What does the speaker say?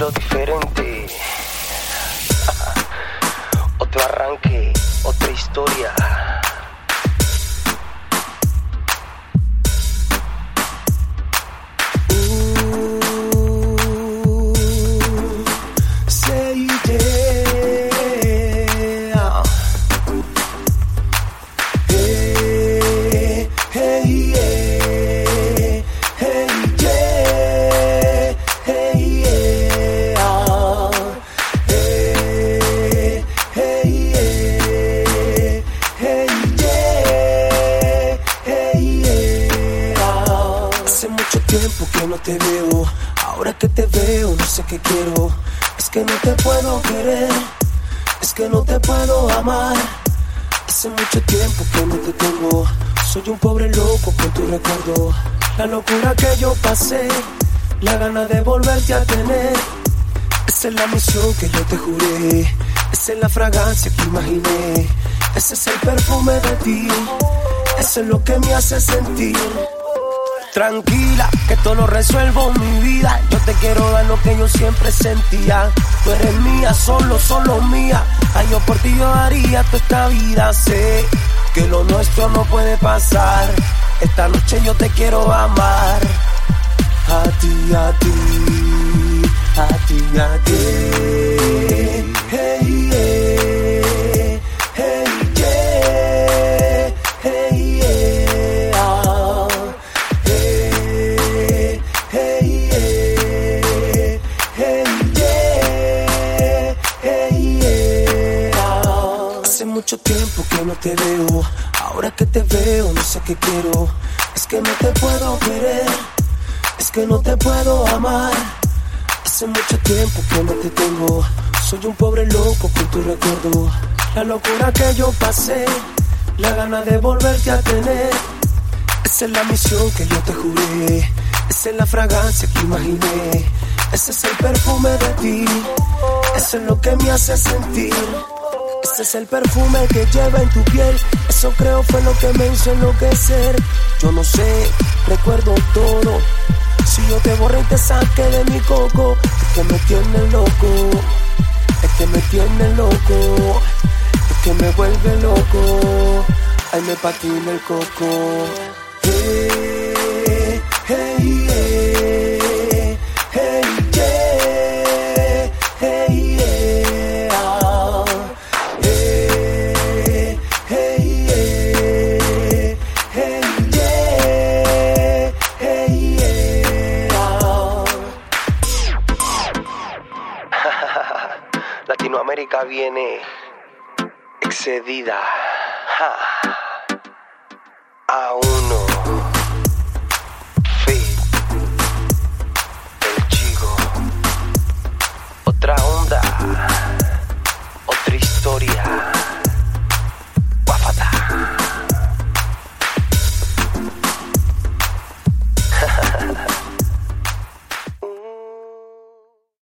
estilo diferente. Otro arranque, otra historia. Say yeah. Hey, hey, yeah. Hey, yeah. Hey, yeah. Hey, hey, yeah. Hey, yeah. Hey, yeah. Hace mucho tiempo que no te veo. Ahora que te veo, no sé qué quiero. Es que no te puedo querer, es que no te puedo amar. Hace mucho tiempo que no te tengo. Soy un pobre loco con tu recuerdo. La locura que yo pasé, la gana de volverte a tener. Esa es la misión que yo te juré. Esa es la fragancia que imaginé. Ese es el perfume de ti. Eso es lo que me hace sentir tranquila, que todo lo resuelvo mi vida. Yo te quiero dar lo que yo siempre sentía. Tú eres mía, solo mía. Ay, yo por ti yo daría toda esta vida. Sé que lo nuestro no puede pasar. Esta noche yo te quiero amar. A ti, a ti, a ti, a ti. Hey, hey, hey, yeah. Hey, yeah. Hey, hey, yeah. Hey, yeah. Hey, yeah. Hace mucho tiempo que no te veo. Ahora que te veo, no sé qué quiero. Es que no te puedo querer, es que no te puedo amar. Hace mucho tiempo que no te tengo. Soy un pobre loco con tu recuerdo. La locura que yo pasé, la gana de volverte a tener. Esa es la misión que yo te juré. Esa es la fragancia que imaginé. Ese es el perfume de ti. Eso es lo que me hace sentir. Ese es el perfume que lleva en tu piel. Eso creo fue lo que me hizo enloquecer. Yo no sé, recuerdo todo. Si yo te borré y te saqué de mi coco, es que me tiene loco, es que me tiene loco, es que me vuelve loco. Ay, me patina el coco. Hey, hey, hey, hey, yeah. Hey, yeah. Hey, hey, yeah. Hey, yeah. Hey, yeah. Latinoamérica viene excedida. A uno.